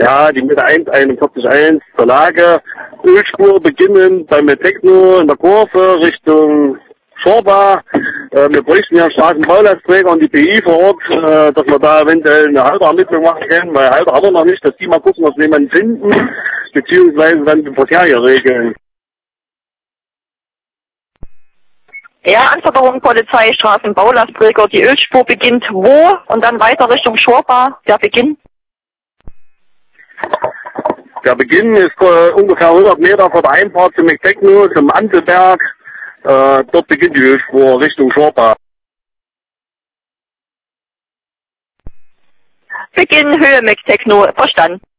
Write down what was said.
Ja, die Mitte 141 zur Lage. Ölspur beginnen bei Metecno in der Kurve Richtung Schorba. Wir bräuchten ja einen Straßenbaulasträger und die BI vor Ort, dass wir da eventuell eine Halterermittlung machen können, weil Halter haben wir noch nicht, dass die mal gucken, ob wir jemanden finden, beziehungsweise dann den Verkehr hier regeln. Ja, Anforderungen Polizei, Straßenbaulasträger, die Ölspur beginnt wo und dann weiter Richtung Schorba, der Beginn? Der Beginn ist ungefähr 100 Meter vor der Einfahrt zum Metecno, zum Antelberg. Dort beginnt die Ölspur Richtung Schorba. Beginn Höhe Metecno, verstanden.